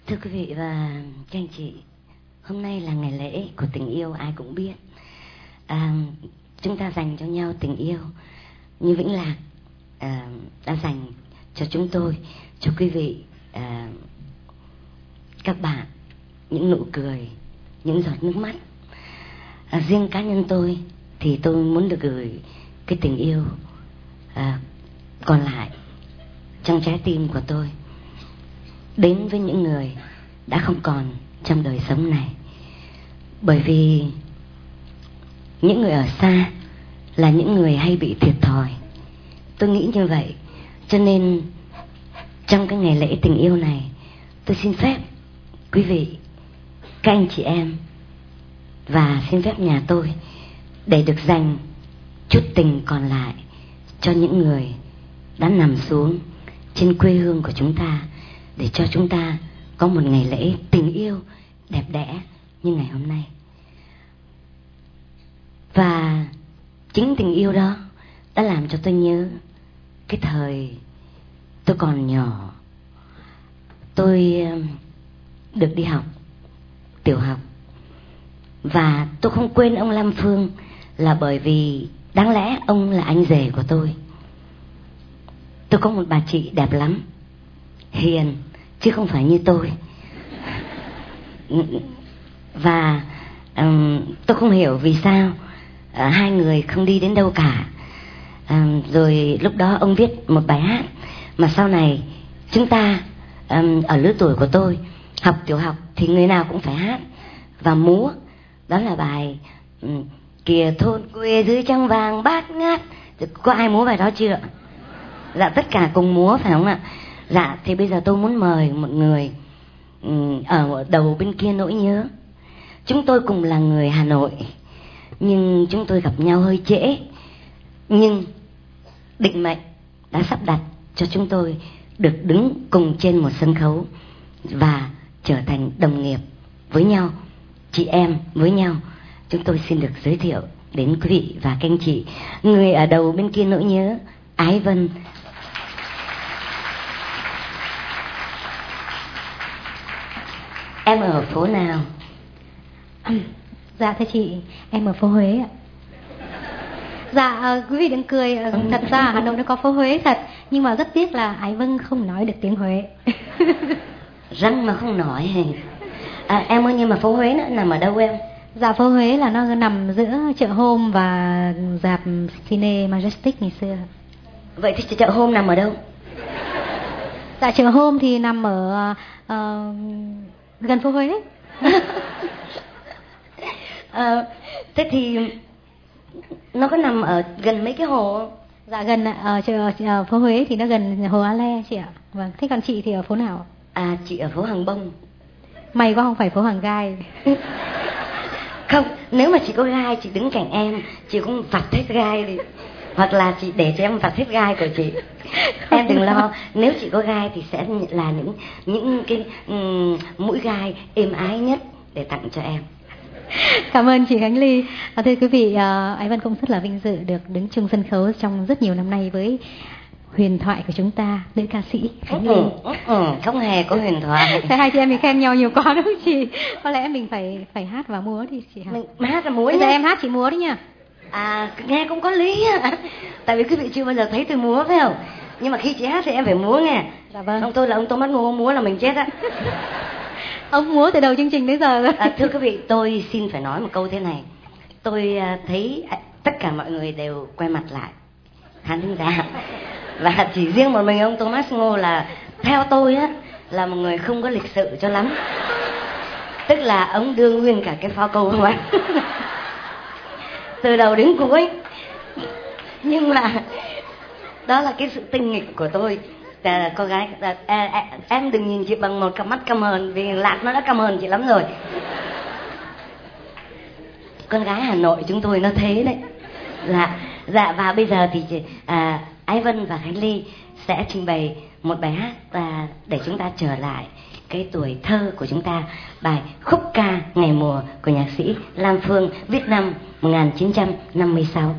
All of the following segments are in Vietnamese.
Thưa quý vị và các anh chị, hôm nay là ngày lễ của tình yêu, ai cũng biết. Chúng ta dành cho nhau tình yêu như Vĩnh Lạc đã dành cho chúng tôi, cho quý vị, các bạn, những nụ cười, những giọt nước mắt. Riêng cá nhân tôi thì tôi muốn được gửi cái tình yêu còn lại trong trái tim của tôi đến với những người đã không còn trong đời sống này. Bởi vì những người ở xa là những người hay bị thiệt thòi, tôi nghĩ như vậy. Cho nên trong cái ngày lễ tình yêu này, tôi xin phép quý vị, các anh chị em, và xin phép nhà tôi để được dành chút tình còn lại cho những người đã nằm xuống trên quê hương của chúng ta, để cho chúng ta có một ngày lễ tình yêu đẹp đẽ như ngày hôm nay. Và chính tình yêu đó đã làm cho tôi nhớ cái thời tôi còn nhỏ. Tôi được đi học tiểu học, và tôi không quên ông Lam Phương là bởi vì đáng lẽ ông là anh rể của tôi. Tôi có một bà chị đẹp lắm, hiền chứ không phải như tôi. Và tôi không hiểu vì sao hai người không đi đến đâu cả. Rồi lúc đó ông viết một bài hát mà sau này chúng ta ở lứa tuổi của tôi học tiểu học thì người nào cũng phải hát và múa. Đó là bài Kìa thôn quê dưới trăng vàng bát ngát. Có ai múa bài đó chưa? Dạ tất cả cùng múa phải không ạ? Dạ thì bây giờ tôi muốn mời một người ở đầu bên kia nỗi nhớ. Chúng tôi cùng là người Hà Nội, nhưng chúng tôi gặp nhau hơi trễ. Nhưng định mệnh đã sắp đặt cho chúng tôi được đứng cùng trên một sân khấu và trở thành đồng nghiệp với nhau, chị em với nhau. Chúng tôi xin được giới thiệu đến quý vị và các anh chị, người ở đầu bên kia nỗi nhớ, Ái Vân. Em ở phố nào? Dạ thưa chị, em ở phố Huế ạ. Dạ quý vị đừng cười, thật ra ở Hà Nội nó có phố Huế thật, nhưng mà rất tiếc là Ái Vân không nói được tiếng Huế. Răng mà không nói. Em ơi, nhưng mà phố Huế nó nằm ở đâu em? Dạ phố Huế là nó nằm giữa chợ Hôm và rạp Cine Majestic ngày xưa. Vậy thì chợ Hôm nằm ở đâu? Dạ chợ Hôm thì nằm ở gần phố Huế. Thế thì nó có nằm ở gần mấy cái hồ không? Dạ gần ở phố Huế thì nó gần hồ A Le chị ạ. Vâng, thế còn chị thì ở phố nào? Chị ở phố Hàng Bông. May quá không phải phố Hàng Gai. Không, nếu mà chị có gai chị đứng cạnh em, chị cũng vặt hết gai đi. Hoặc là chị để cho em vặt hết gai của chị. Em đừng lo, nếu chị có gai thì sẽ là những cái mũi gai êm ái nhất để tặng cho em. Cảm ơn chị Khánh Ly. Thưa quý vị, Ái Vân cũng rất là vinh dự được đứng chung sân khấu trong rất nhiều năm nay với huyền thoại của chúng ta, nữ ca sĩ Khánh Ly. Không hề có huyền thoại. Thế hai chị em mình khen nhau nhiều quá đúng không chị? Có lẽ mình phải hát và múa đi chị hả? Mình hát và múa. Bây giờ em hát chị múa đấy nha. Nghe cũng có lý. Tại vì quý vị chưa bao giờ thấy tôi múa phải không? Nhưng mà khi chị hát thì em phải múa nghe. Dạ vâng. Ông tôi là ông Thomas Ngô, múa là mình chết á. Ông múa từ đầu chương trình đến giờ rồi. Thưa quý vị, tôi xin phải nói một câu thế này. Tôi thấy tất cả mọi người đều quay mặt lại khán thính giả, và chỉ riêng một mình ông Thomas Ngô là theo tôi á là một người không có lịch sự cho lắm. Tức là ông đưa nguyên cả cái phao câu không ạ? Từ đầu đến cuối. Nhưng mà đó là cái sự tinh nghịch của tôi. Cô gái, em đừng nhìn chị bằng một cặp mắt căm hờn, vì Lạc nó đã căm hờn chị lắm rồi. Con gái Hà Nội chúng tôi nó thế đấy. Dạ và bây giờ thì Ái Vân và Khánh Ly sẽ trình bày một bài hát để chúng ta trở lại cái tuổi thơ của chúng ta. Bài Khúc ca ngày mùa của nhạc sĩ Lam Phương, viết năm 1956.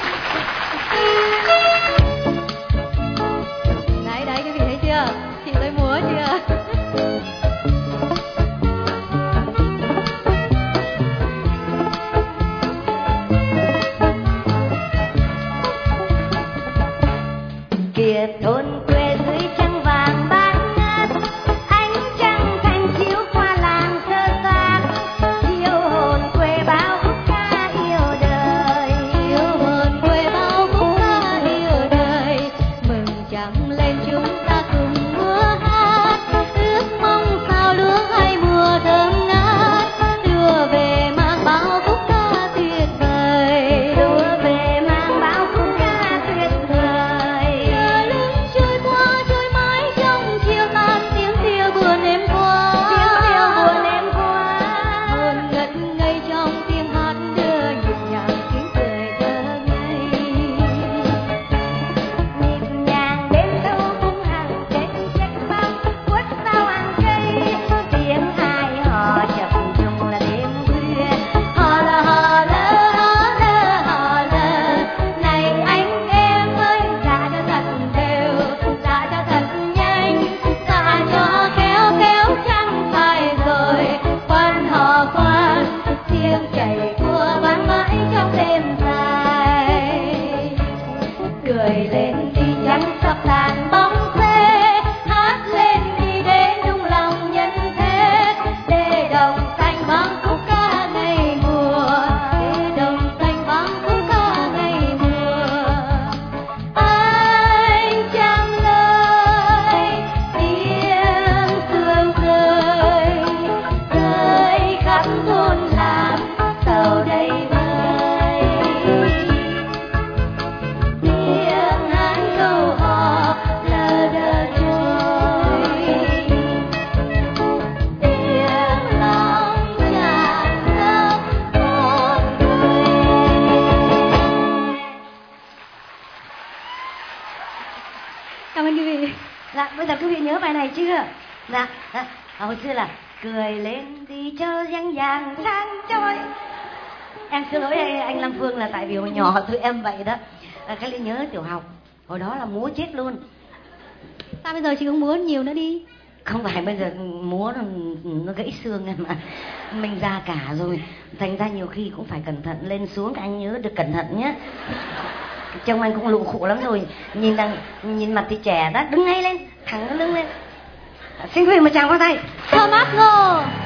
Đấy, quý vị thấy chưa? Chị tới đẹp thôn quê dưới trăng vàng bát ngát, ánh trăng thanh chiếu qua làng thơ xác, chiều hồn quê bao khúc ca yêu đời, chiều hồn quê bao khúc ca yêu đời. Mừng trăng lên chúng ta cùng múa hát, ước mong sao lúa hai mùa thơm ngát, đưa về mang bao khúc ca tuyệt vời, đưa về mang bao khúc ca tuyệt vời. giờ lưng trôi qua trôi mãi trong chiều tan, tiếng thiêu buồn êm qua, Tiếng thiêu buồn êm qua, hồn ngất ngây trong tiếng hát đưa nhịp nhàng tiếng cười thơ ngây. nhịp nhàng đến đâu cũng hàng trên chiếc bao quất sao ăn cây, tiếng ai hò chập trùng là đêm khuya, hò là hò lơ hò lơ hò lơ. Này anh em ơi, dạ cho thật đều, dạ cho thật nhanh, dạ cho khéo khéo chẳng phải rồi. Quan hò quan, tiếng chảy cua vang mãi trong đêm dài. Cười lên đi Trăng sắp tàn bóng xế, hát lên đi để nung lòng nhân thế, để đồng xanh vang khúc ca ngày mùa, để đồng xanh vang khúc ca ngày mùa. Anh trăng ơi, tiếng sương rơi, rơi khắp thôn làng sầu đầy vơi. Tiếng hát câu hò lờ đờ trôi, tiếng lòng tràn ngập hồn người. Cảm ơn quý vị. Dạ, bây giờ quý vị nhớ bài này chưa? Dạ, hồi xưa là cười lên đi cho vang vàng sáng trôi. Em xin lỗi anh Lâm Phương là tại vì hồi nhỏ tụi em vậy đó. Cái Ly nhớ tiểu học, hồi đó là múa chết luôn. Sao bây giờ chị không muốn nhiều nữa đi? Không phải bây giờ múa nó gãy xương em mà. Mình già cả rồi, thành ra nhiều khi cũng phải cẩn thận lên xuống, anh nhớ được cẩn thận nhé. Trông anh cũng lụ khụ lắm rồi, nhìn mặt thì trẻ đó, đứng ngay lên, thẳng cái lưng lên. Xin quý vị một tràng pháo tay. Thomas Ngô.